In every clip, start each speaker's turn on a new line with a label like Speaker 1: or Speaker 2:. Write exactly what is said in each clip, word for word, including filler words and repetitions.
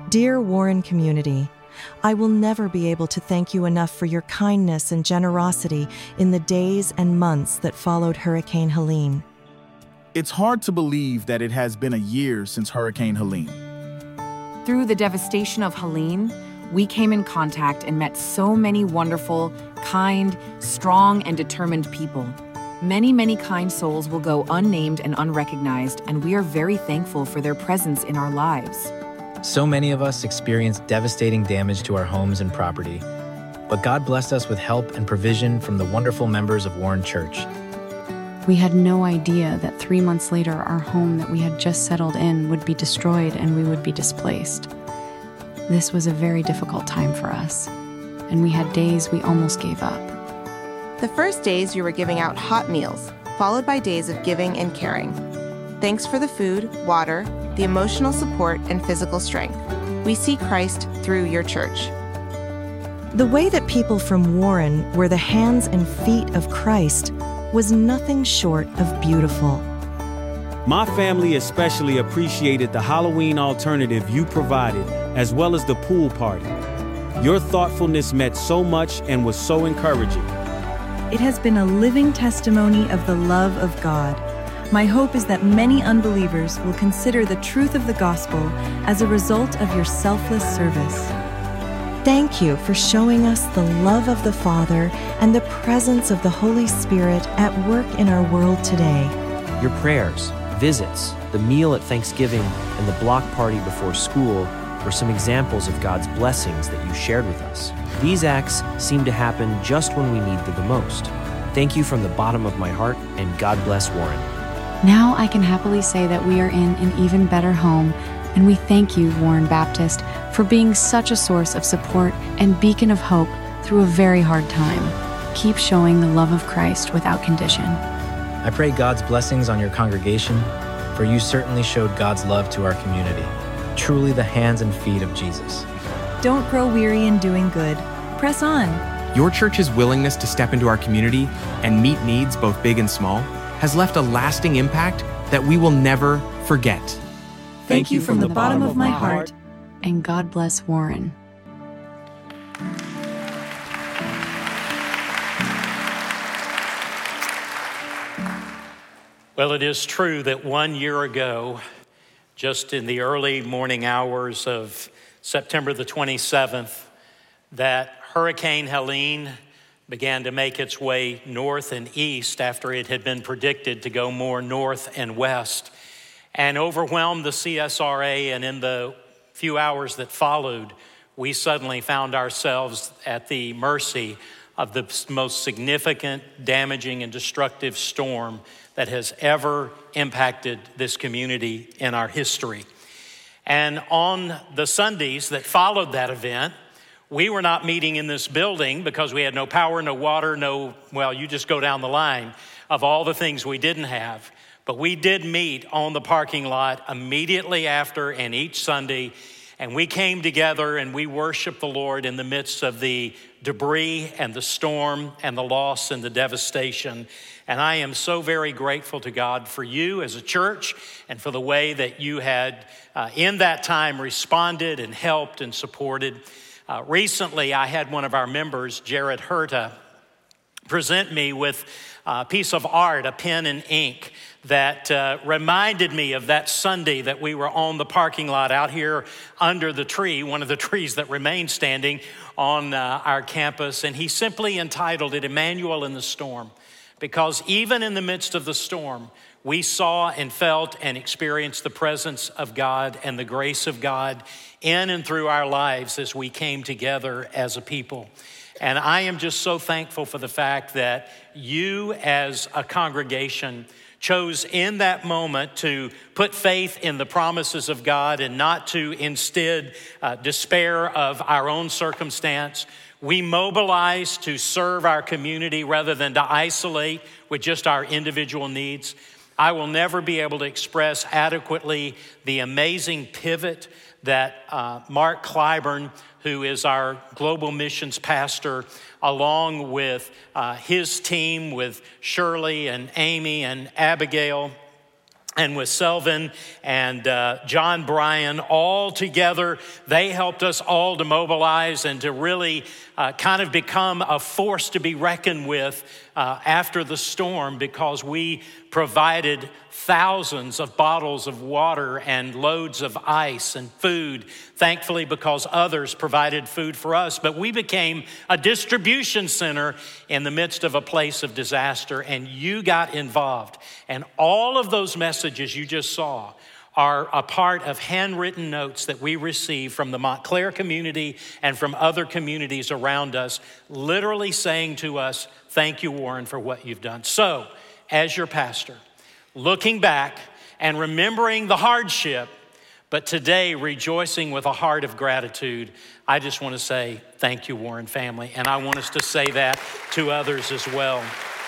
Speaker 1: Dear Warren community, I will never be able to thank you enough for your kindness and generosity in the days and months that followed Hurricane Helene.
Speaker 2: It's hard to believe that it has been a year since Hurricane Helene.
Speaker 3: Through the devastation of Helene, we came in contact and met so many wonderful, kind, strong, and determined people. Many, many kind souls will go unnamed and unrecognized, and we are very thankful for their presence in our lives.
Speaker 4: So many of us experienced devastating damage to our homes and property, but God blessed us with help and provision from the wonderful members of Warren Church.
Speaker 5: We had no idea that three months later, our home that we had just settled in would be destroyed and we would be displaced. This was a very difficult time for us, and we had days we almost gave up.
Speaker 6: The first days we were giving out hot meals, followed by days of giving and caring. Thanks for the food, water, the emotional support, and physical strength. We see Christ through your church.
Speaker 1: The way that people from Warren were the hands and feet of Christ was nothing short of beautiful.
Speaker 7: My family especially appreciated the Halloween alternative you provided, as well as the pool party. Your thoughtfulness meant so much and was so encouraging.
Speaker 8: It has been a living testimony of the love of God. My hope is that many unbelievers will consider the truth of the gospel as a result of your selfless service.
Speaker 1: Thank you for showing us the love of the Father and the presence of the Holy Spirit at work in our world today.
Speaker 9: Your prayers, visits, the meal at Thanksgiving, and the block party before school were some examples of God's blessings that you shared with us. These acts seem to happen just when we need them the most. Thank you from the bottom of my heart, and God bless Warren.
Speaker 5: Now I can happily say that we are in an even better home, and we thank you, Warren Baptist, for being such a source of support and beacon of hope through a very hard time. Keep showing the love of Christ without condition.
Speaker 4: I pray God's blessings on your congregation, for you certainly showed God's love to our community. Truly the hands and feet of Jesus.
Speaker 8: Don't grow weary in doing good. Press on.
Speaker 10: Your church's willingness to step into our community and meet needs both big and small has left a lasting impact that we will never forget.
Speaker 8: Thank you from the bottom of my heart.
Speaker 5: And God bless Warren.
Speaker 11: Well, it is true that one year ago, just in the early morning hours of September the twenty-seventh, that Hurricane Helene began to make its way north and east after it had been predicted to go more north and west and overwhelmed the C S R A. And in the few hours that followed, we suddenly found ourselves at the mercy of the most significant, damaging, and destructive storm that has ever impacted this community in our history. And on the Sundays that followed that event, we were not meeting in this building because we had no power, no water, no, well, you just go down the line of all the things we didn't have. But we did meet on the parking lot immediately after and each Sunday, and we came together and we worshiped the Lord in the midst of the debris and the storm and the loss and the devastation. And I am so very grateful to God for you as a church and for the way that you had uh, in that time responded and helped and supported. Uh, recently, I had one of our members, Jared Herta, present me with a piece of art, a pen and ink, that uh, reminded me of that Sunday that we were on the parking lot out here under the tree, one of the trees that remained standing on uh, our campus. And he simply entitled it Emmanuel in the Storm, because even in the midst of the storm, we saw and felt and experienced the presence of God and the grace of God in and through our lives as we came together as a people. And I am just so thankful for the fact that you as a congregation chose in that moment to put faith in the promises of God and not to instead uh, despair of our own circumstance. We mobilized to serve our community rather than to isolate with just our individual needs. I will never be able to express adequately the amazing pivot that uh, Mark Clyburn, who is our global missions pastor, along with uh, his team, with Shirley and Amy and Abigail, and with Selvin and uh, John Bryan, all together, they helped us all to mobilize and to really uh, kind of become a force to be reckoned with uh, after the storm, because we provided thousands of bottles of water and loads of ice and food, thankfully, because others provided food for us. But we became a distribution center in the midst of a place of disaster, and you got involved. And all of those messages you just saw are a part of handwritten notes that we receive from the Montclair community and from other communities around us, literally saying to us, thank you, Warren, for what you've done. So, as your pastor, looking back and remembering the hardship, but today rejoicing with a heart of gratitude, I just want to say thank you, Warren family, and I want us to say that to others as well.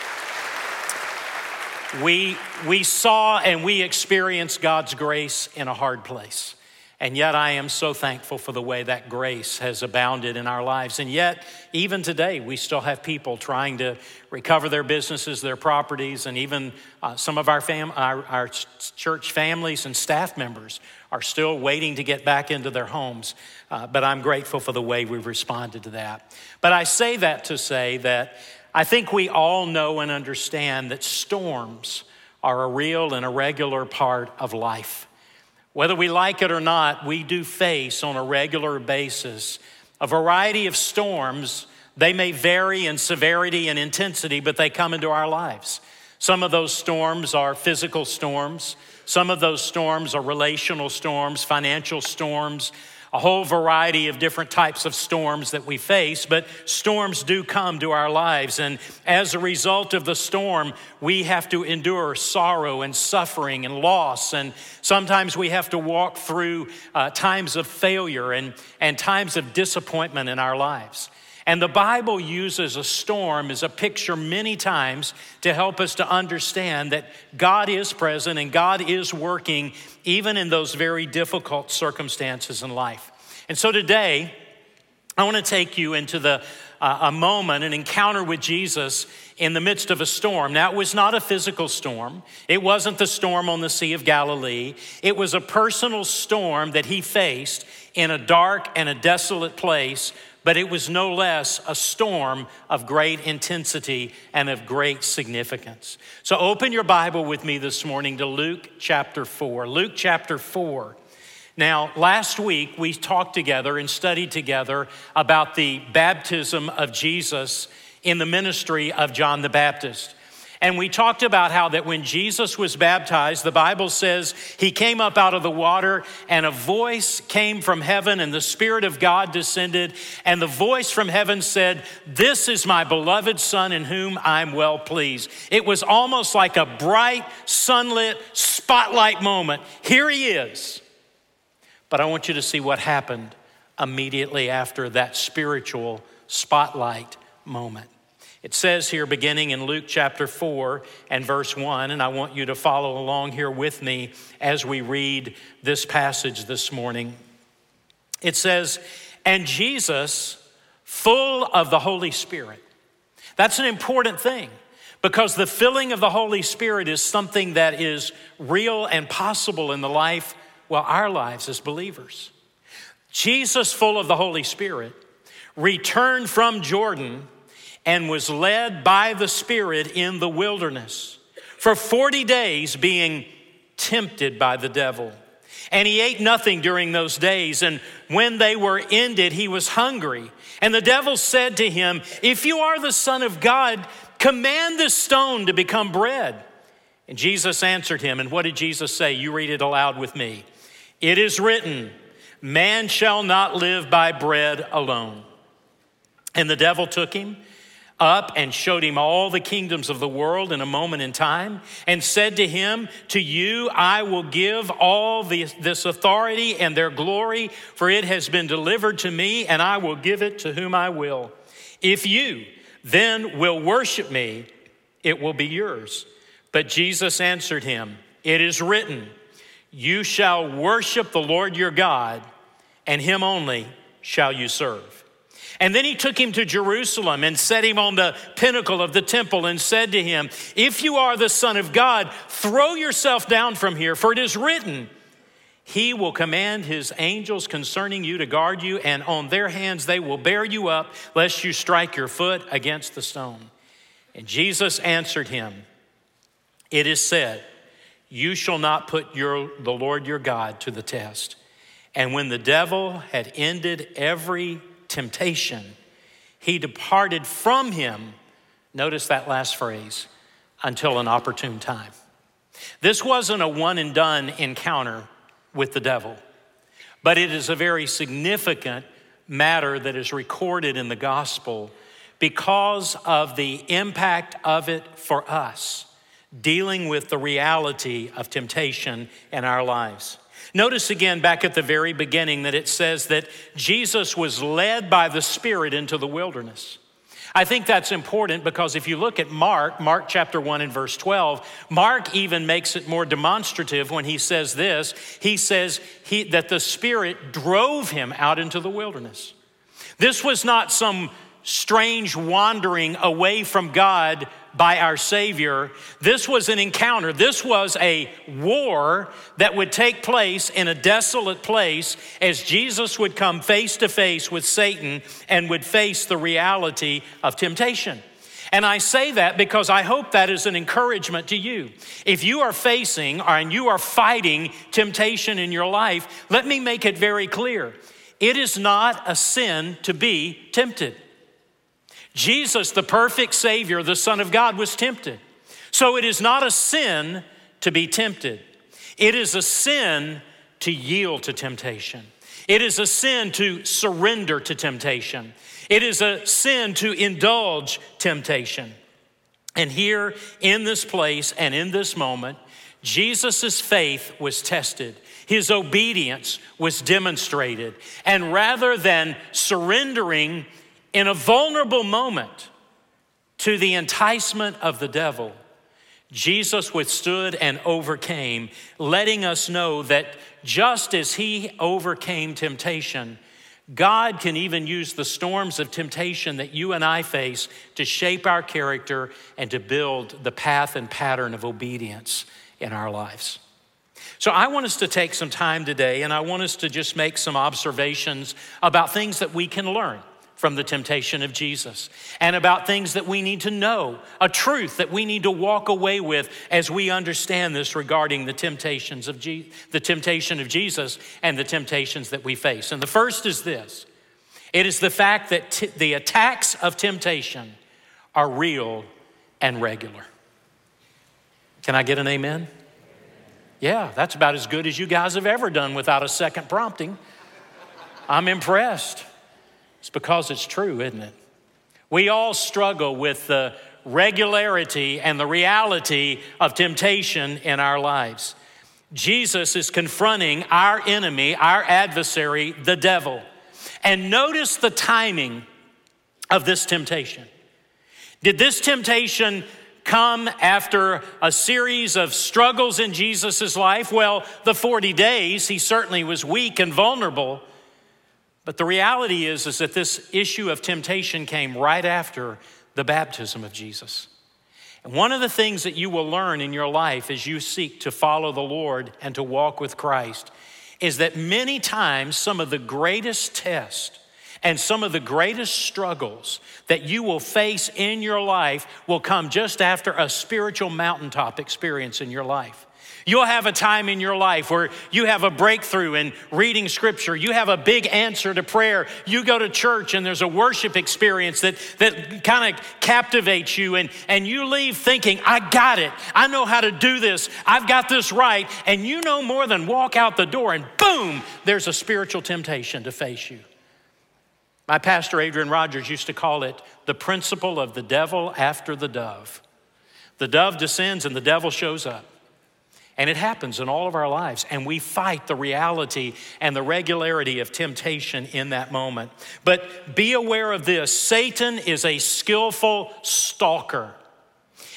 Speaker 11: We, we saw and we experienced God's grace in a hard place. And yet I am so thankful for the way that grace has abounded in our lives. And yet, even today, we still have people trying to recover their businesses, their properties, and even uh, some of our, fam- our, our church families and staff members are still waiting to get back into their homes. Uh, but I'm grateful for the way we've responded to that. But I say that to say that I think we all know and understand that storms are a real and a regular part of life. Whether we like it or not, we do face on a regular basis a variety of storms. They may vary in severity and intensity, but they come into our lives. Some of those storms are physical storms. Some of those storms are relational storms, financial storms, a whole variety of different types of storms that we face, but storms do come to our lives. And as a result of the storm, we have to endure sorrow and suffering and loss. And sometimes we have to walk through uh, times of failure and, and times of disappointment in our lives. And the Bible uses a storm as a picture many times to help us to understand that God is present and God is working even in those very difficult circumstances in life. And so today, I want to take you into the uh, a moment, an encounter with Jesus in the midst of a storm. Now, it was not a physical storm. It wasn't the storm on the Sea of Galilee. It was a personal storm that he faced in a dark and a desolate place, but it was no less a storm of great intensity and of great significance. So open your Bible with me this morning to Luke chapter four. Luke chapter four. Now, last week we talked together and studied together about the baptism of Jesus in the ministry of John the Baptist. And we talked about how that when Jesus was baptized, the Bible says he came up out of the water and a voice came from heaven and the Spirit of God descended. And the voice from heaven said, "This is my beloved Son in whom I'm well pleased." It was almost like a bright, sunlit spotlight moment. Here he is. But I want you to see what happened immediately after that spiritual spotlight moment. It says here, beginning in Luke chapter four and verse one, and I want you to follow along here with me as we read this passage this morning. It says, "And Jesus, full of the Holy Spirit." That's an important thing because the filling of the Holy Spirit is something that is real and possible in the life, well, our lives as believers. Jesus, full of the Holy Spirit, returned from Jordan and was led by the Spirit in the wilderness for forty days being tempted by the devil. And he ate nothing during those days. And when they were ended, he was hungry. And the devil said to him, "If you are the Son of God, command this stone to become bread." And Jesus answered him. And what did Jesus say? You read it aloud with me. "It is written, man shall not live by bread alone." And the devil took him up and showed him all the kingdoms of the world in a moment in time and said to him, "To you I will give all this, this authority and their glory, for it has been delivered to me, and I will give it to whom I will. If you then will worship me, it will be yours." But Jesus answered him, "It is written, you shall worship the Lord your God, and him only shall you serve." And then he took him to Jerusalem and set him on the pinnacle of the temple and said to him, if you are the Son of God, throw yourself down from here, for it is written, he will command his angels concerning you to guard you, and on their hands they will bear you up, lest you strike your foot against the stone. And Jesus answered him, it is said, you shall not put your, the Lord your God to the test. And when the devil had ended every temptation, he departed from him. Notice that last phrase, until an opportune time. This wasn't a one and done encounter with the devil, but it is a very significant matter that is recorded in the gospel because of the impact of it for us, dealing with the reality of temptation in our lives. Notice again back at the very beginning that it says that Jesus was led by the Spirit into the wilderness. I think that's important because if you look at Mark, Mark chapter one and verse twelve, Mark even makes it more demonstrative when he says this. He says he, that the Spirit drove him out into the wilderness. This was not some strange wandering away from God by our Savior. This was an encounter. This was a war that would take place in a desolate place as Jesus would come face to face with Satan and would face the reality of temptation. And I say that because I hope that is an encouragement to you. If you are facing or and you are fighting temptation in your life, let me make it very clear. It is not a sin to be tempted. Jesus, the perfect Savior, the Son of God, was tempted. So it is not a sin to be tempted. It is a sin to yield to temptation. It is a sin to surrender to temptation. It is a sin to indulge temptation. And here in this place and in this moment, Jesus' faith was tested. His obedience was demonstrated. And rather than surrendering in a vulnerable moment to the enticement of the devil, Jesus withstood and overcame, letting us know that just as he overcame temptation, God can even use the storms of temptation that you and I face to shape our character and to build the path and pattern of obedience in our lives. So I want us to take some time today, and I want us to just make some observations about things that we can learn from the temptation of Jesus, and about things that we need to know, a truth that we need to walk away with as we understand this regarding the temptations of Je- the temptation of Jesus and the temptations that we face. And the first is this. It is the fact that t- the attacks of temptation are real and regular. Can I get an amen? Yeah, that's about as good as you guys have ever done without a second prompting. I'm impressed. It's because it's true, isn't it? We all struggle with the regularity and the reality of temptation in our lives. Jesus is confronting our enemy, our adversary, the devil. And notice the timing of this temptation. Did this temptation come after a series of struggles in Jesus' life? Well, the forty days, he certainly was weak and vulnerable. But the reality is, is that this issue of temptation came right after the baptism of Jesus. And one of the things that you will learn in your life as you seek to follow the Lord and to walk with Christ is that many times some of the greatest tests and some of the greatest struggles that you will face in your life will come just after a spiritual mountaintop experience in your life. You'll have a time in your life where you have a breakthrough in reading scripture. You have a big answer to prayer. You go to church and there's a worship experience that, that kind of captivates you, and, and you leave thinking, I got it. I know how to do this. I've got this right. And you no more than walk out the door and boom, there's a spiritual temptation to face you. My pastor, Adrian Rogers, used to call it the principle of the devil after the dove. The dove descends and the devil shows up. And it happens in all of our lives, and we fight the reality and the regularity of temptation in that moment. But be aware of this. Satan is a skillful stalker,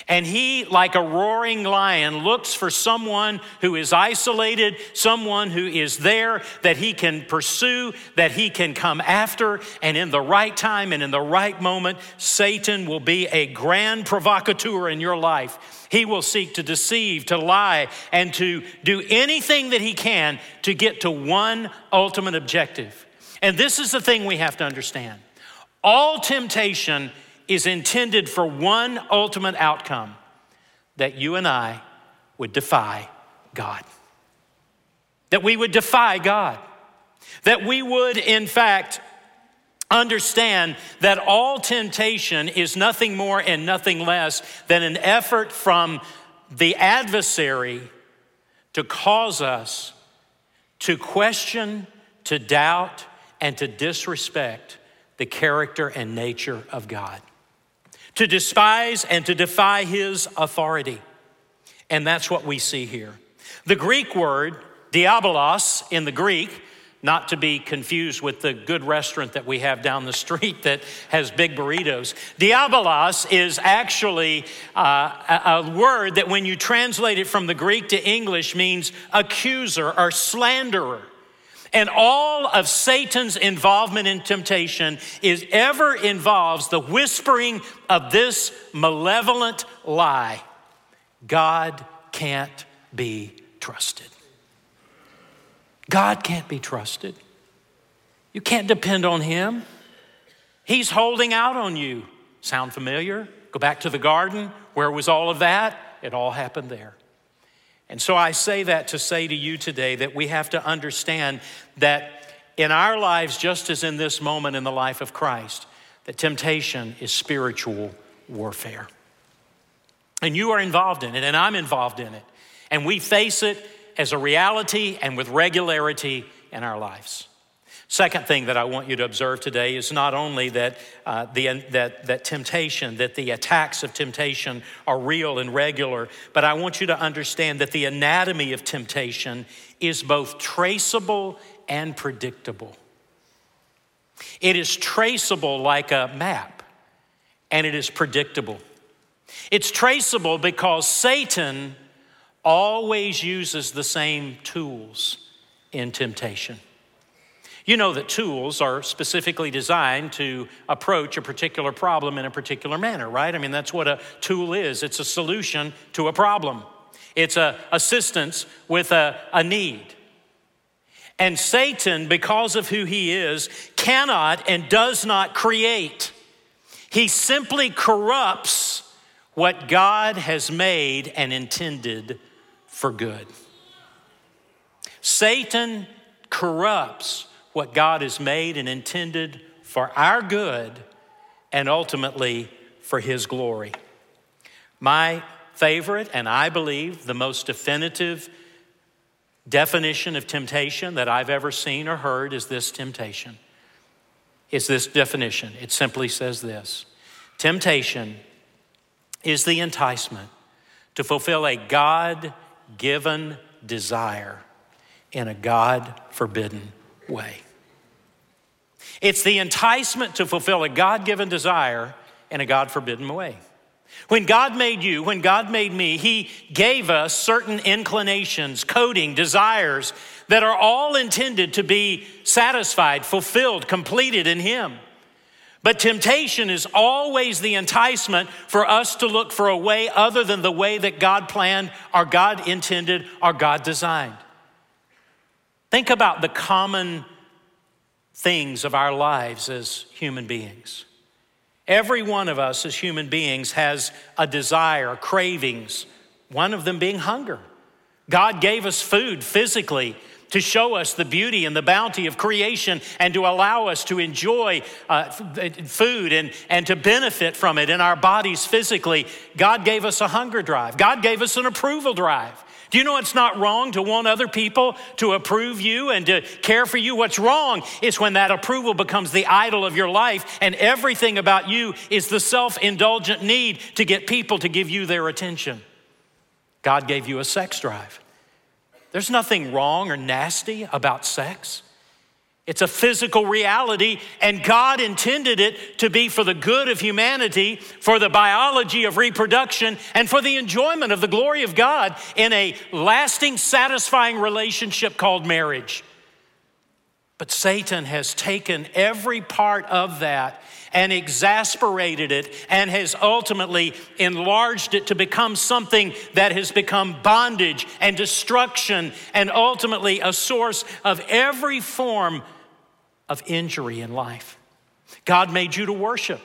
Speaker 11: And he, like a roaring lion, looks for someone who is isolated, someone who is there that he can pursue, that he can come after. And in the right time and in the right moment, Satan will be a grand provocateur in your life. He will seek to deceive, to lie, and to do anything that he can to get to one ultimate objective. And this is the thing we have to understand. All temptation is intended for one ultimate outcome, that you and I would defy God. That we would defy God. That we would, in fact, understand that all temptation is nothing more and nothing less than an effort from the adversary to cause us to question, to doubt, and to disrespect the character and nature of God. To despise and to defy his authority. And that's what we see here. The Greek word, diabolos, in the Greek, not to be confused with the good restaurant that we have down the street that has big burritos. Diabolos is actually uh, a, a word that when you translate it from the Greek to English means accuser or slanderer. And all of Satan's involvement in temptation is ever involves the whispering of this malevolent lie. God can't be trusted. God can't be trusted. You can't depend on him. He's holding out on you. Sound familiar? Go back to the garden. Where was all of that? It all happened there. And so I say that to say to you today that we have to understand that in our lives, just as in this moment in the life of Christ, that temptation is spiritual warfare. And you are involved in it, and I'm involved in it. And we face it as a reality and with regularity in our lives. Second thing that I want you to observe today is not only that uh, the that that temptation, that the attacks of temptation are real and regular, but I want you to understand that the anatomy of temptation is both traceable and predictable. It is traceable like a map, and it is predictable. It's traceable because Satan always uses the same tools in temptation. You know that tools are specifically designed to approach a particular problem in a particular manner, right? I mean, that's what a tool is. It's a solution to a problem. It's a assistance with a, a need. And Satan, because of who he is, cannot and does not create. He simply corrupts what God has made and intended for good. Satan corrupts what God has made and intended for our good and ultimately for his glory. My favorite, and I believe the most definitive definition of temptation that I've ever seen or heard is this temptation. It's this definition. It simply says this: temptation is the enticement to fulfill a God-given desire in a God-forbidden way. It's the enticement to fulfill a God-given desire in a God-forbidden way. When God made you, when God made me, he gave us certain inclinations, coding, desires that are all intended to be satisfied, fulfilled, completed in him. But temptation is always the enticement for us to look for a way other than the way that God planned, or God intended, or God designed. Think about the common things of our lives as human beings. Every one of us as human beings has a desire, cravings, one of them being hunger. God gave us food physically to show us the beauty and the bounty of creation and to allow us to enjoy uh, food and, and to benefit from it in our bodies physically. God gave us a hunger drive. God gave us an approval drive. Do you know it's not wrong to want other people to approve you and to care for you? What's wrong is when that approval becomes the idol of your life and everything about you is the self-indulgent need to get people to give you their attention. God gave you a sex drive. There's nothing wrong or nasty about sex. It's a physical reality, and God intended it to be for the good of humanity, for the biology of reproduction, and for the enjoyment of the glory of God in a lasting, satisfying relationship called marriage. But Satan has taken every part of that and exasperated it and has ultimately enlarged it to become something that has become bondage and destruction and ultimately a source of every form of injury in life. God made you to worship.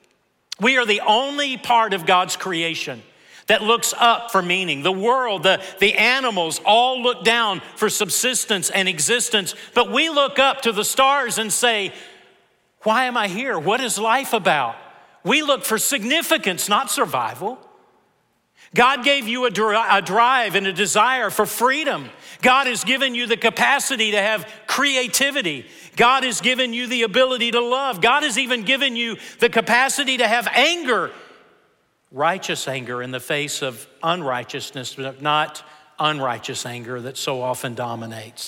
Speaker 11: We are the only part of God's creation that looks up for meaning. The world, the, the animals all look down for subsistence and existence, but we look up to the stars and say, why am I here? What is life about? We look for significance, not survival. God gave you a, dri- a drive and a desire for freedom. God has given you the capacity to have creativity. God has given you the ability to love. God has even given you the capacity to have anger. Righteous anger in the face of unrighteousness, but not unrighteous anger that so often dominates.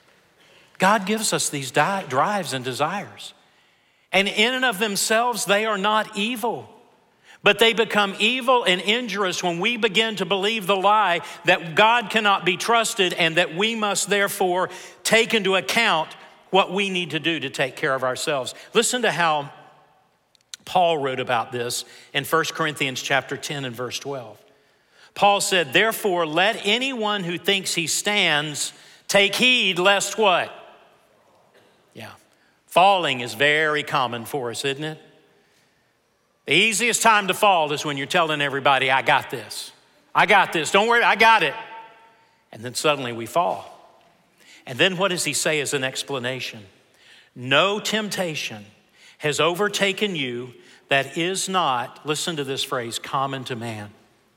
Speaker 11: God gives us these di- drives and desires. And in and of themselves, they are not evil. But they become evil and injurious when we begin to believe the lie that God cannot be trusted and that we must therefore take into account what we need to do to take care of ourselves. Listen to how Paul wrote about this in First Corinthians chapter ten and verse twelve. Paul said, therefore, let anyone who thinks he stands take heed lest what? Yeah. Falling is very common for us, isn't it? The easiest time to fall is when you're telling everybody, I got this. I got this. Don't worry, I got it. And then suddenly we fall. And then what does he say as an explanation? No temptation has overtaken you that is not, listen to this phrase, common to man.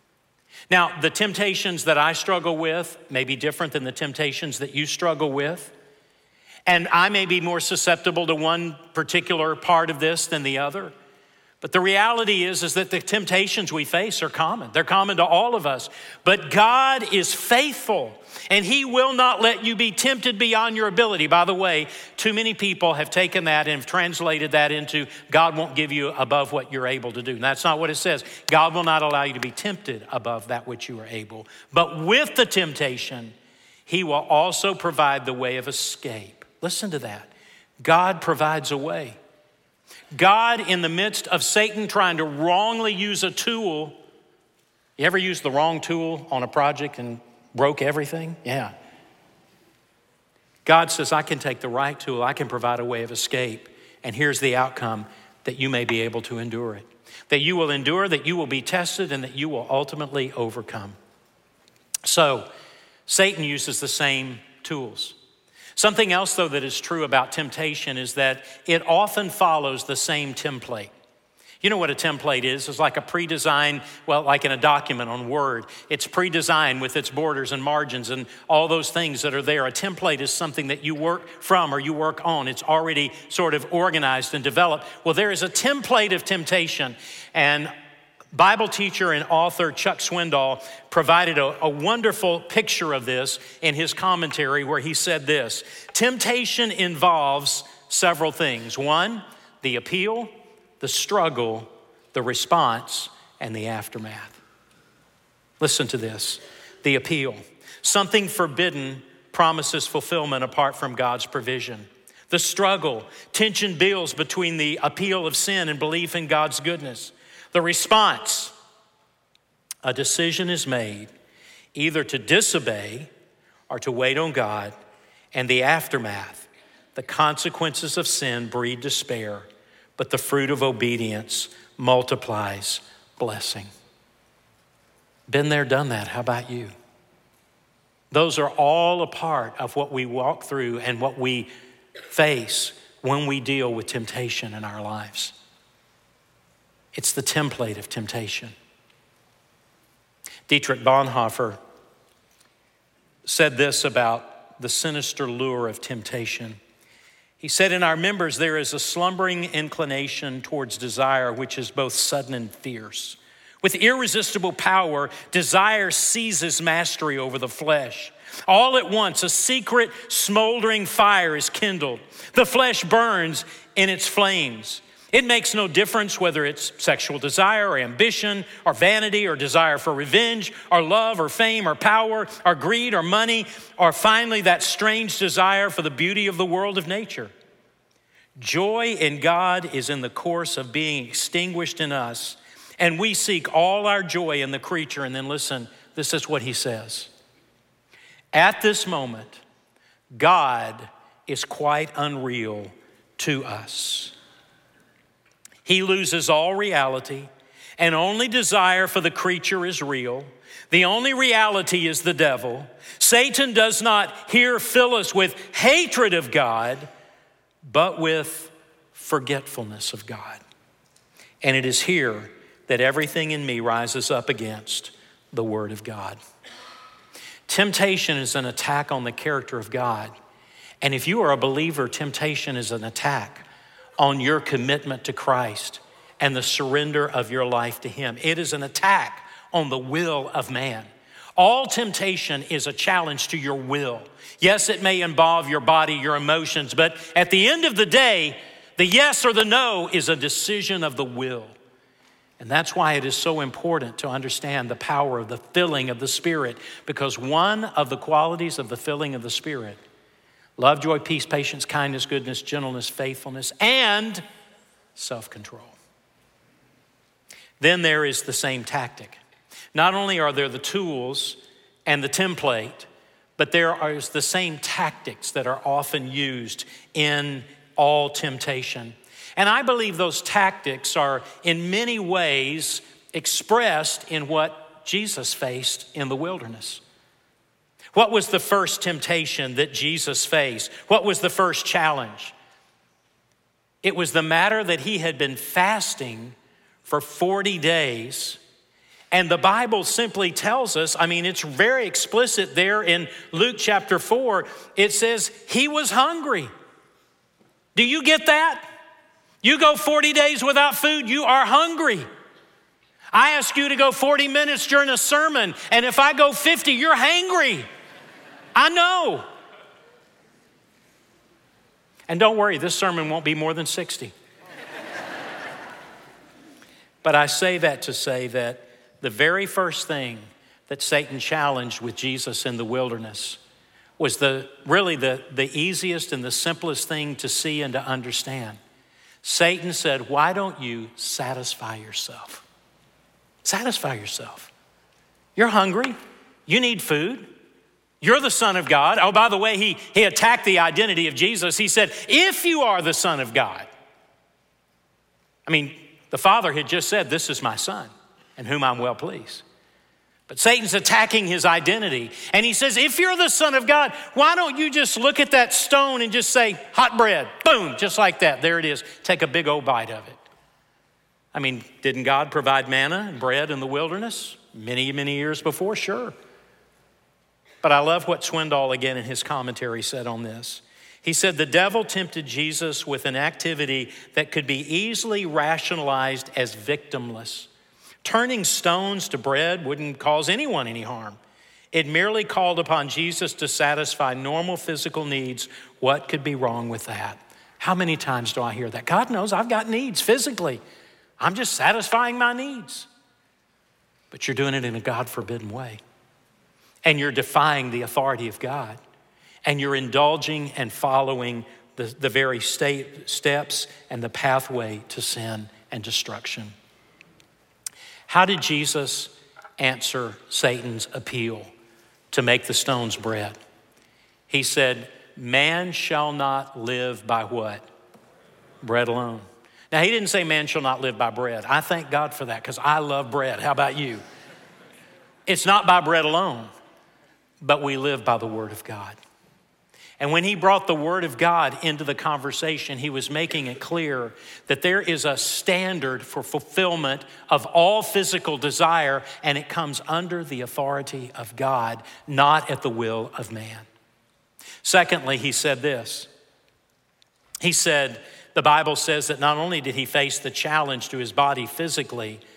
Speaker 11: Now, the temptations that I struggle with may be different than the temptations that you struggle with. And I may be more susceptible to one particular part of this than the other. But the reality is, is that the temptations we face are common. They're common to all of us. But God is faithful, and he will not let you be tempted beyond your ability. By the way, too many people have taken that and have translated that into God won't give you above what you're able to do. And that's not what it says. God will not allow you to be tempted above that which you are able. But with the temptation, he will also provide the way of escape. Listen to that. God provides a way. God, in the midst of Satan trying to wrongly use a tool, you ever used the wrong tool on a project and broke everything? Yeah. God says, I can take the right tool, I can provide a way of escape, and here's the outcome, that you may be able to endure it. That you will endure, that you will be tested, and that you will ultimately overcome. So, Satan uses the same tools. Something else, though, that is true about temptation is that it often follows the same template. You know what a template is? It's like a pre-designed, well, like in a document on Word. It's pre-designed with its borders and margins and all those things that are there. A template is something that you work from or you work on. It's already sort of organized and developed. Well, there is a template of temptation, and Bible teacher and author Chuck Swindoll provided a, a wonderful picture of this in his commentary where he said this: temptation involves several things. One, the appeal, the struggle, the response, and the aftermath. Listen to this. The appeal. Something forbidden promises fulfillment apart from God's provision. The struggle. Tension builds between the appeal of sin and belief in God's goodness. The response, a decision is made either to disobey or to wait on God. And the aftermath, the consequences of sin breed despair, but the fruit of obedience multiplies blessing. Been there, done that. How about you? Those are all a part of what we walk through and what we face when we deal with temptation in our lives. It's the template of temptation. Dietrich Bonhoeffer said this about the sinister lure of temptation. He said, in our members, there is a slumbering inclination towards desire, which is both sudden and fierce. With irresistible power, desire seizes mastery over the flesh. All at once, a secret smoldering fire is kindled. The flesh burns in its flames. It makes no difference whether it's sexual desire or ambition or vanity or desire for revenge or love or fame or power or greed or money or finally that strange desire for the beauty of the world of nature. Joy in God is in the course of being extinguished in us, and we seek all our joy in the creature. And then listen, this is what he says. At this moment, God is quite unreal to us. He loses all reality, and only desire for the creature is real. The only reality is the devil. Satan does not here fill us with hatred of God, but with forgetfulness of God. And it is here that everything in me rises up against the Word of God. Temptation is an attack on the character of God. And if you are a believer, temptation is an attack on your commitment to Christ and the surrender of your life to Him. It is an attack on the will of man. All temptation is a challenge to your will. Yes, it may involve your body, your emotions, but at the end of the day, the yes or the no is a decision of the will. And that's why it is so important to understand the power of the filling of the Spirit, because one of the qualities of the filling of the Spirit, love, joy, peace, patience, kindness, goodness, gentleness, faithfulness, and self-control. Then there is the same tactic. Not only are there the tools and the template, but there are the same tactics that are often used in all temptation. And I believe those tactics are in many ways expressed in what Jesus faced in the wilderness. What was the first temptation that Jesus faced? What was the first challenge? It was the matter that he had been fasting for forty days. And the Bible simply tells us, I mean, it's very explicit there in Luke chapter four. It says he was hungry. Do you get that? You go forty days without food, you are hungry. I ask you to go forty minutes during a sermon, and if I go fifty, you're hangry. I know. And don't worry, this sermon won't be more than sixty. But I say that to say that the very first thing that Satan challenged with Jesus in the wilderness was the really the, the easiest and the simplest thing to see and to understand. Satan said, why don't you satisfy yourself? Satisfy yourself. You're hungry. You need food. You're the Son of God. Oh, by the way, he, he attacked the identity of Jesus. He said, if you are the Son of God. I mean, the Father had just said, this is my Son, in whom I'm well pleased. But Satan's attacking his identity. And he says, if you're the Son of God, why don't you just look at that stone and just say, hot bread, boom, just like that. There it is. Take a big old bite of it. I mean, didn't God provide manna and bread in the wilderness many, many years before? Sure. But I love what Swindoll again in his commentary said on this. He said, the devil tempted Jesus with an activity that could be easily rationalized as victimless. Turning stones to bread wouldn't cause anyone any harm. It merely called upon Jesus to satisfy normal physical needs. What could be wrong with that? How many times do I hear that? God knows I've got needs physically. I'm just satisfying my needs. But you're doing it in a God-forbidden way. And you're defying the authority of God. And you're indulging and following the, the very state, steps and the pathway to sin and destruction. How did Jesus answer Satan's appeal to make the stones bread? He said, man shall not live by what? Bread alone. Now, he didn't say man shall not live by bread. I thank God for that because I love bread. How about you? It's not by bread alone, but we live by the word of God. And when he brought the word of God into the conversation, he was making it clear that there is a standard for fulfillment of all physical desire, and it comes under the authority of God, not at the will of man. Secondly, he said this. He said, the Bible says that not only did he face the challenge to his body physically,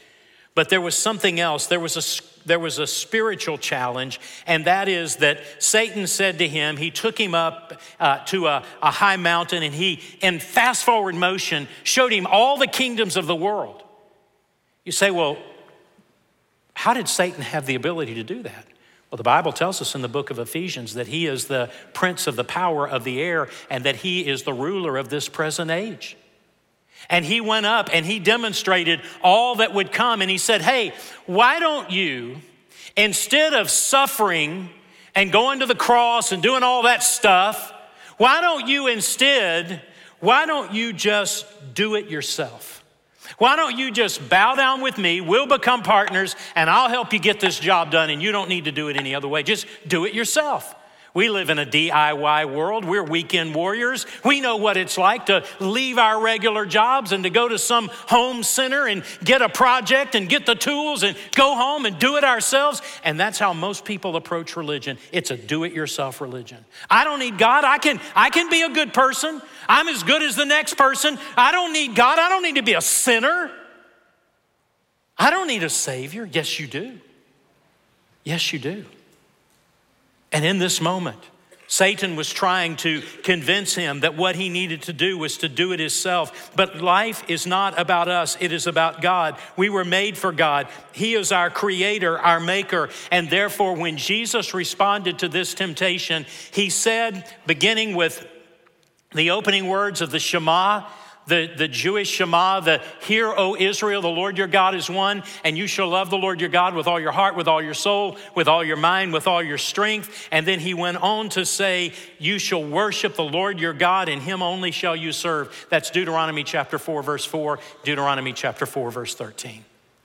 Speaker 11: But there was something else. There was a, there was a spiritual challenge, and that is that Satan said to him, he took him up uh, to a, a high mountain, and he, in fast forward motion, showed him all the kingdoms of the world. You say, well, how did Satan have the ability to do that? Well, the Bible tells us in the book of Ephesians that he is the prince of the power of the air and that he is the ruler of this present age. And he went up and he demonstrated all that would come. And he said, hey, why don't you, instead of suffering and going to the cross and doing all that stuff, why don't you instead, why don't you just do it yourself? Why don't you just bow down with me, we'll become partners, and I'll help you get this job done, and you don't need to do it any other way. Just do it yourself. We live in a D I Y world. We're weekend warriors. We know what it's like to leave our regular jobs and to go to some home center and get a project and get the tools and go home and do it ourselves. And that's how most people approach religion. It's a do-it-yourself religion. I don't need God. I can, I can be a good person. I'm as good as the next person. I don't need God. I don't need to be a sinner. I don't need a savior. Yes, you do. Yes, you do. And in this moment, Satan was trying to convince him that what he needed to do was to do it himself. But life is not about us. It is about God. We were made for God. He is our creator, our maker. And therefore, when Jesus responded to this temptation, he said, beginning with the opening words of the Shema, The, the Jewish Shema, the Hear, O Israel, the Lord your God is one, and you shall love the Lord your God with all your heart, with all your soul, with all your mind, with all your strength. And then he went on to say, you shall worship the Lord your God, and him only shall you serve. That's Deuteronomy chapter four, verse four, Deuteronomy chapter four, verse thirteen.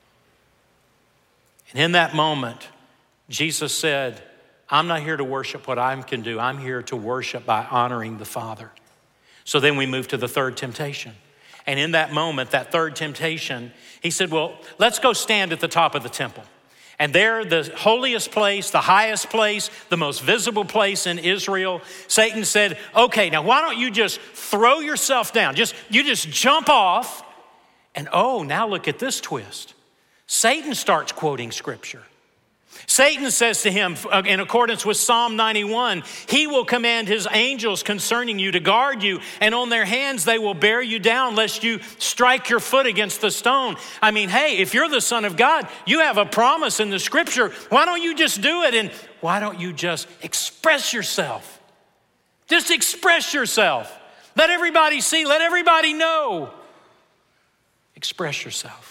Speaker 11: And in that moment, Jesus said, I'm not here to worship what I can do. I'm here to worship by honoring the Father. So then we move to the third temptation. And in that moment, that third temptation, he said, well, let's go stand at the top of the temple. And there, the holiest place, the highest place, the most visible place in Israel, Satan said, okay, now why don't you just throw yourself down? Just, you just jump off. And oh, now look at this twist. Satan starts quoting scripture. Satan says to him, in accordance with Psalm ninety-one, he will command his angels concerning you to guard you, and on their hands they will bear you down lest you strike your foot against the stone. I mean, hey, if you're the Son of God, you have a promise in the scripture. Why don't you just do it? And why don't you just express yourself? Just express yourself. Let everybody see, let everybody know. Express yourself.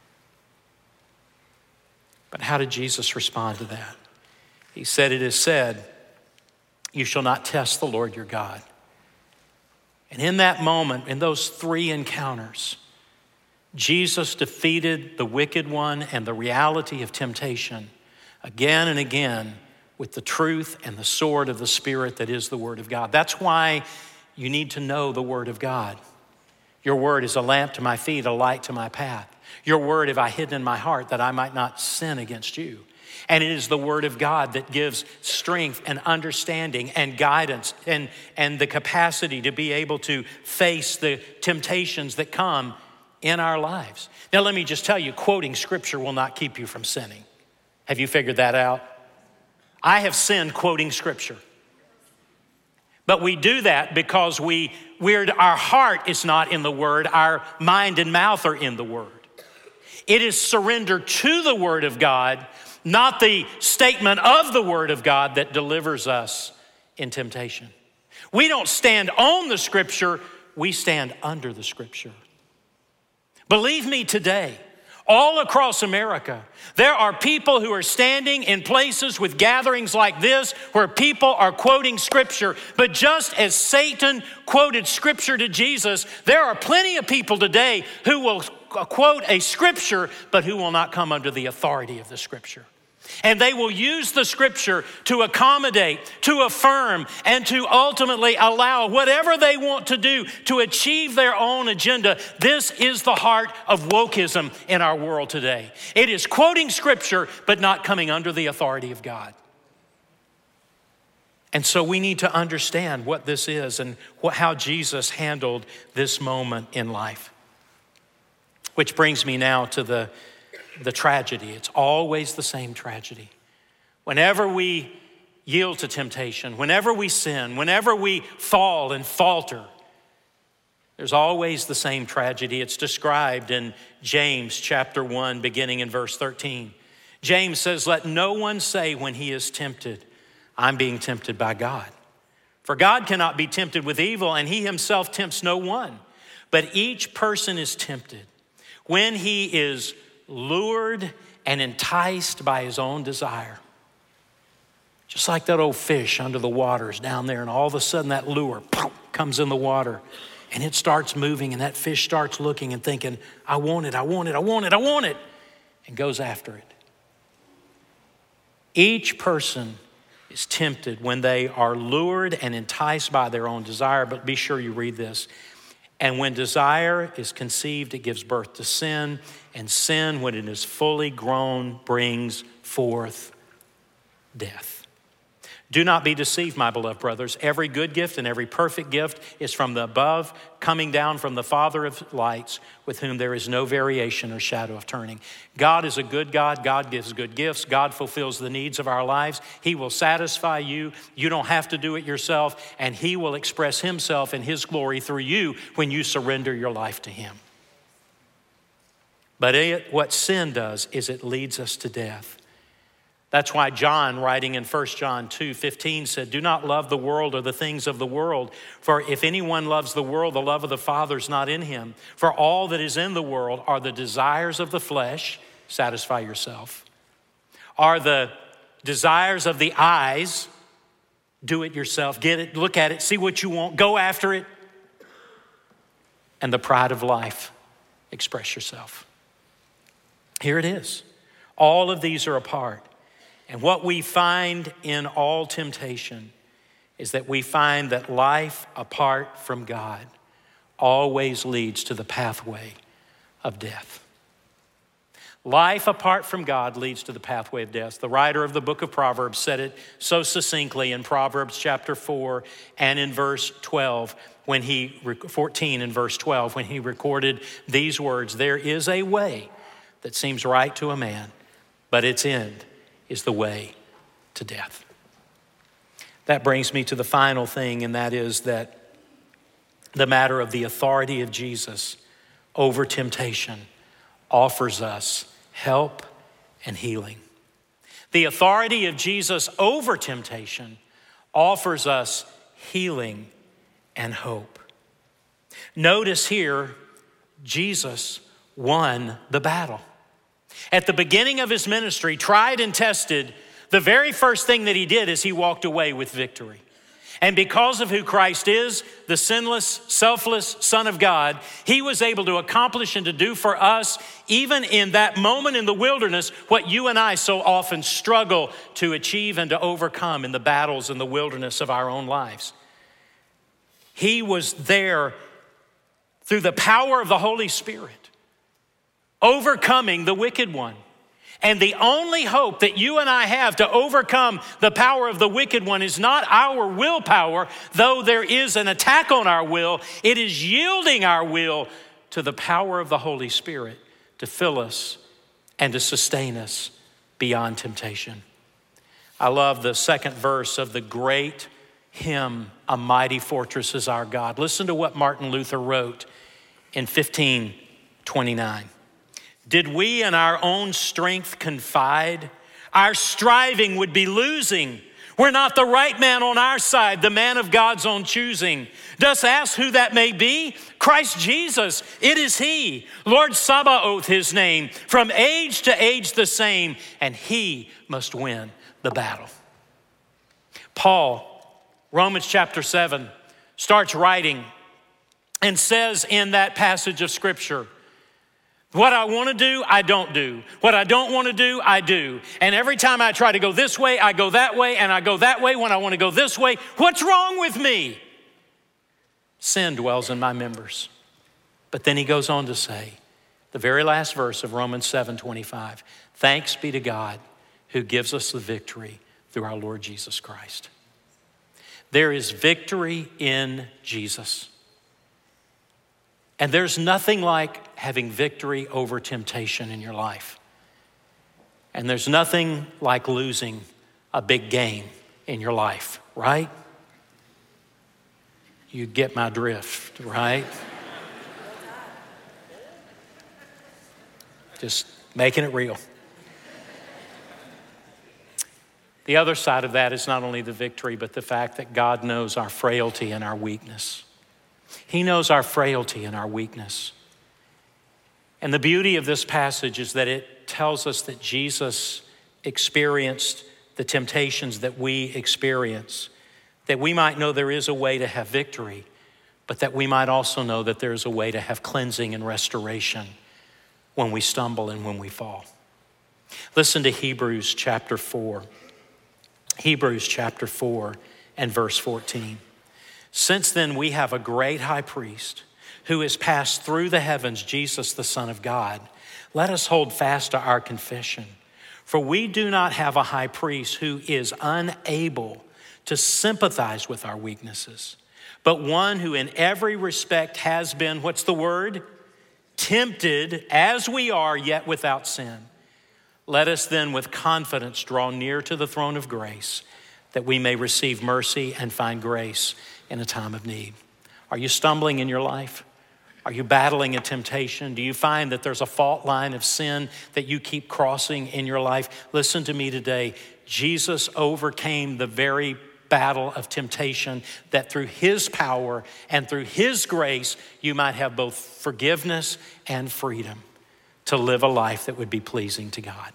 Speaker 11: But how did Jesus respond to that? He said, it is said, you shall not test the Lord your God. And in that moment, in those three encounters, Jesus defeated the wicked one and the reality of temptation again and again with the truth and the sword of the Spirit that is the Word of God. That's why you need to know the Word of God. Your word is a lamp to my feet, a light to my path. Your word have I hidden in my heart that I might not sin against you. And it is the word of God that gives strength and understanding and guidance and, and the capacity to be able to face the temptations that come in our lives. Now, let me just tell you, quoting scripture will not keep you from sinning. Have you figured that out? I have sinned quoting scripture. But we do that because we, we're, our heart is not in the word, our mind and mouth are in the word. It is surrender to the word of God, not the statement of the word of God that delivers us in temptation. We don't stand on the scripture, we stand under the scripture. Believe me today, all across America, there are people who are standing in places with gatherings like this where people are quoting scripture. But just as Satan quoted scripture to Jesus, there are plenty of people today who will quote a scripture, but who will not come under the authority of the scripture. And they will use the scripture to accommodate, to affirm, and to ultimately allow whatever they want to do to achieve their own agenda. This is the heart of wokeism in our world today. It is quoting scripture, but not coming under the authority of God. And so we need to understand what this is and what, how Jesus handled this moment in life. Which brings me now to the the tragedy. It's always the same tragedy. Whenever we yield to temptation, whenever we sin, whenever we fall and falter, there's always the same tragedy. It's described in James chapter one, beginning in verse thirteen. James says, let no one say when he is tempted, I'm being tempted by God. For God cannot be tempted with evil, and he himself tempts no one. But each person is tempted when he is lured and enticed by his own desire. Just like that old fish under the waters down there, and all of a sudden that lure poof, comes in the water, and it starts moving, and that fish starts looking and thinking, I want it, I want it, I want it, I want it, and goes after it. Each person is tempted when they are lured and enticed by their own desire, but be sure you read this. And when desire is conceived, it gives birth to sin, and sin, when it is fully grown, brings forth death. Do not be deceived, my beloved brothers. Every good gift and every perfect gift is from the above, coming down from the Father of lights, with whom there is no variation or shadow of turning. God is a good God. God gives good gifts. God fulfills the needs of our lives. He will satisfy you. You don't have to do it yourself, and he will express himself in his glory through you when you surrender your life to him. But it, what sin does is it leads us to death. That's why John, writing in First John two fifteen, said, do not love the world or the things of the world. For if anyone loves the world, the love of the Father is not in him. For all that is in the world are the desires of the flesh, satisfy yourself, are the desires of the eyes, do it yourself, get it, look at it, see what you want, go after it, and the pride of life, express yourself. Here it is. All of these are a part. And what we find in all temptation is that we find that life apart from God always leads to the pathway of death. Life apart from God leads to the pathway of death. The writer of the book of Proverbs said it so succinctly in Proverbs chapter four and in verse twelve, when he, fourteen and verse twelve, when he recorded these words, there is a way that seems right to a man, but its end is the way to death. That brings me to the final thing, and that is that the matter of the authority of Jesus over temptation offers us help and healing. The authority of Jesus over temptation offers us healing and hope. Notice here, Jesus won the battle. At the beginning of his ministry, tried and tested, the very first thing that he did is he walked away with victory. And because of who Christ is, the sinless, selfless Son of God, he was able to accomplish and to do for us, even in that moment in the wilderness, what you and I so often struggle to achieve and to overcome in the battles in the wilderness of our own lives. He was there through the power of the Holy Spirit, overcoming the wicked one. And the only hope that you and I have to overcome the power of the wicked one is not our willpower, though there is an attack on our will. It is yielding our will to the power of the Holy Spirit to fill us and to sustain us beyond temptation. I love the second verse of the great hymn, A Mighty Fortress is Our God. Listen to what Martin Luther wrote in fifteen twenty-nine. Did we in our own strength confide, our striving would be losing. We're not the right man on our side, the man of God's own choosing. Dost ask who that may be? Christ Jesus, it is he. Lord Sabaoth his name, from age to age the same, and he must win the battle. Paul, Romans chapter seven, starts writing and says in that passage of scripture, what I want to do, I don't do. What I don't want to do, I do. And every time I try to go this way, I go that way, and I go that way when I want to go this way. What's wrong with me? Sin dwells in my members. But then he goes on to say, the very last verse of Romans seven twenty-five, thanks be to God who gives us the victory through our Lord Jesus Christ. There is victory in Jesus. And there's nothing like having victory over temptation in your life. And there's nothing like losing a big game in your life, right? You get my drift, right? Just making it real. The other side of that is not only the victory, but the fact that God knows our frailty and our weakness. He knows our frailty and our weakness. And the beauty of this passage is that it tells us that Jesus experienced the temptations that we experience, that we might know there is a way to have victory, but that we might also know that there is a way to have cleansing and restoration when we stumble and when we fall. Listen to Hebrews chapter four. Hebrews chapter four and verse fourteen. Since then we have a great high priest who has passed through the heavens, Jesus, the Son of God. Let us hold fast to our confession. For we do not have a high priest who is unable to sympathize with our weaknesses, but one who in every respect has been, what's the word? Tempted as we are, yet without sin. Let us then with confidence draw near to the throne of grace, that we may receive mercy and find grace in a time of need. Are you stumbling in your life? Are you battling a temptation? Do you find that there's a fault line of sin that you keep crossing in your life? Listen to me today. Jesus overcame the very battle of temptation, that through his power and through his grace, you might have both forgiveness and freedom to live a life that would be pleasing to God.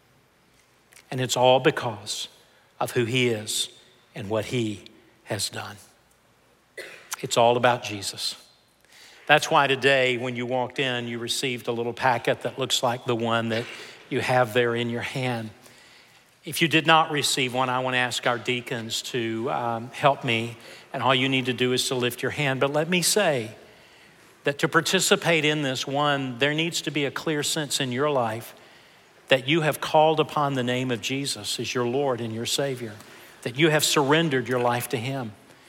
Speaker 11: And it's all because of who he is and what he has done. It's all about Jesus. That's why today, when you walked in, you received a little packet that looks like the one that you have there in your hand. If you did not receive one, I want to ask our deacons to um, help me, and all you need to do is to lift your hand. But let me say that to participate in this, one, there needs to be a clear sense in your life that you have called upon the name of Jesus as your Lord and your Savior, that you have surrendered your life to him.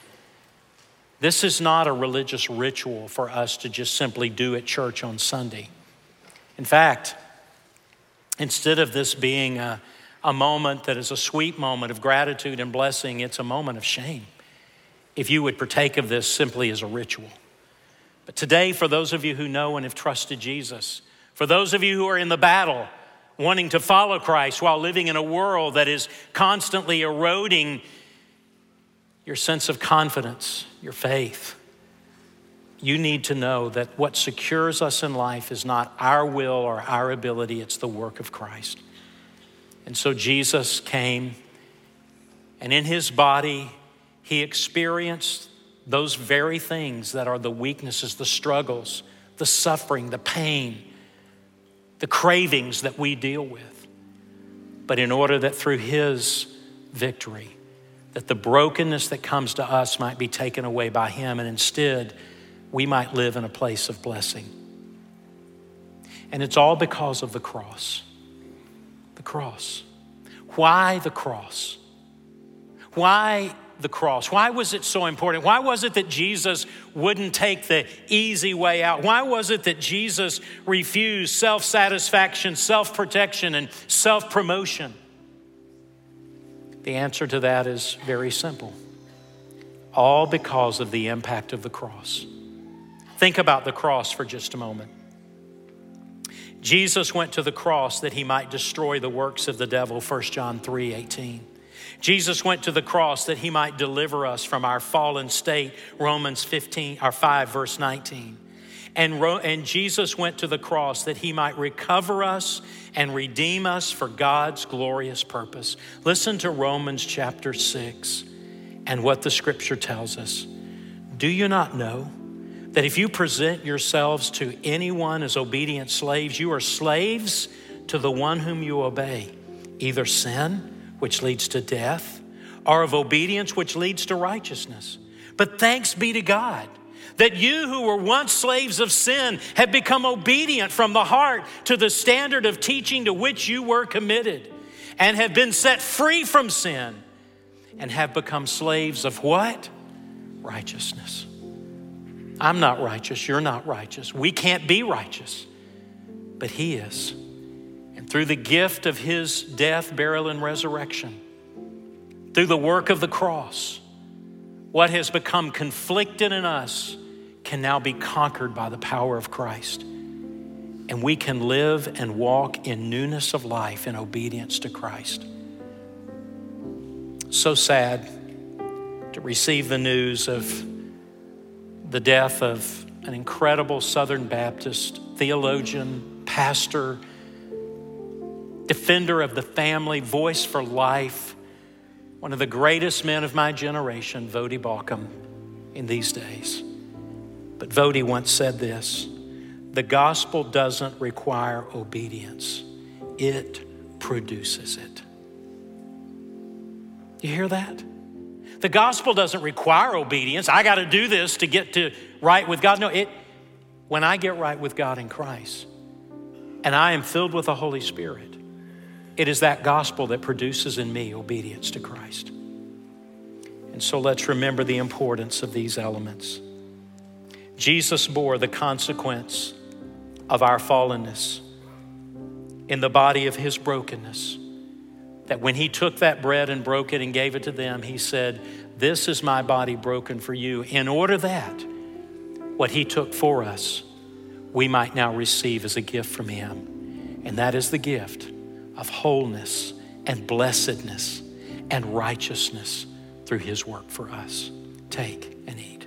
Speaker 11: This is not a religious ritual for us to just simply do at church on Sunday. In fact, instead of this being a, a moment that is a sweet moment of gratitude and blessing, it's a moment of shame if you would partake of this simply as a ritual. But today, for those of you who know and have trusted Jesus, for those of you who are in the battle, wanting to follow Christ while living in a world that is constantly eroding your sense of confidence, your faith, you need to know that what secures us in life is not our will or our ability, it's the work of Christ. And so Jesus came, and in his body, he experienced those very things that are the weaknesses, the struggles, the suffering, the pain, the cravings that we deal with. But in order that through his victory, that the brokenness that comes to us might be taken away by him, and instead we might live in a place of blessing. And it's all because of the cross. The cross. Why the cross? Why the cross? Why was it so important? Why was it that Jesus wouldn't take the easy way out? Why was it that Jesus refused self-satisfaction, self-protection, and self-promotion? The answer to that is very simple. All because of the impact of the cross. Think about the cross for just a moment. Jesus went to the cross that he might destroy the works of the devil, First John three eighteen. Jesus went to the cross that he might deliver us from our fallen state, Romans fifteen, or five, verse nineteen. And, and Jesus went to the cross that he might recover us and redeem us for God's glorious purpose. Listen to Romans chapter six and what the scripture tells us. Do you not know that if you present yourselves to anyone as obedient slaves, you are slaves to the one whom you obey, either sin, which leads to death, or of obedience, which leads to righteousness. But thanks be to God that you who were once slaves of sin have become obedient from the heart to the standard of teaching to which you were committed, and have been set free from sin and have become slaves of what? Righteousness. I'm not righteous. You're not righteous. We can't be righteous, but he is. And And through the gift of his death, burial, and resurrection, through the work of the cross, what has become conflicted in us can now be conquered by the power of Christ. And we can live and walk in newness of life in obedience to Christ. So sad to receive the news of the death of an incredible Southern Baptist theologian, pastor, defender of the family, voice for life, one of the greatest men of my generation, Voddie Baucham, in these days. But Voddie once said this: the gospel doesn't require obedience, it produces it. You hear that? The gospel doesn't require obedience. I got to do this to get to right with God. No, it. When I get right with God in Christ and I am filled with the Holy Spirit, it is that gospel that produces in me obedience to Christ. And so let's remember the importance of these elements. Jesus bore the consequence of our fallenness in the body of his brokenness. That when he took that bread and broke it and gave it to them, he said, "This is my body broken for you," in order that what he took for us, we might now receive as a gift from him. And that is the gift of wholeness and blessedness and righteousness through his work for us. Take and eat.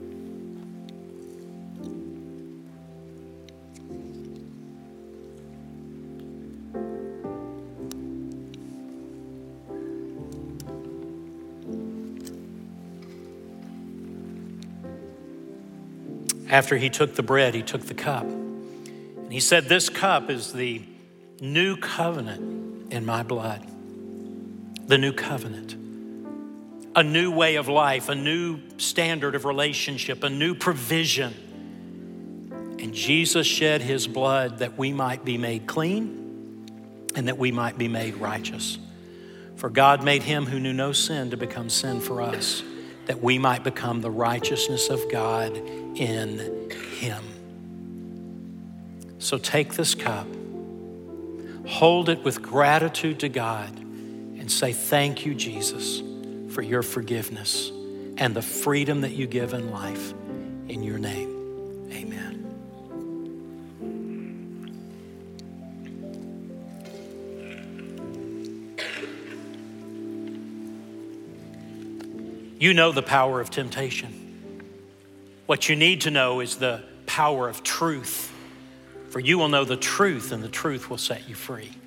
Speaker 11: After he took the bread, he took the cup. And he said, "This cup is the new covenant in my blood." The new covenant. A new way of life, a new standard of relationship, a new provision. And Jesus shed his blood that we might be made clean and that we might be made righteous. For God made him who knew no sin to become sin for us, that we might become the righteousness of God in him. So take this cup, hold it with gratitude to God, and say, "Thank you, Jesus, for your forgiveness and the freedom that you give in life. In your name, amen." You know the power of temptation. What you need to know is the power of truth. For you will know the truth, and the truth will set you free.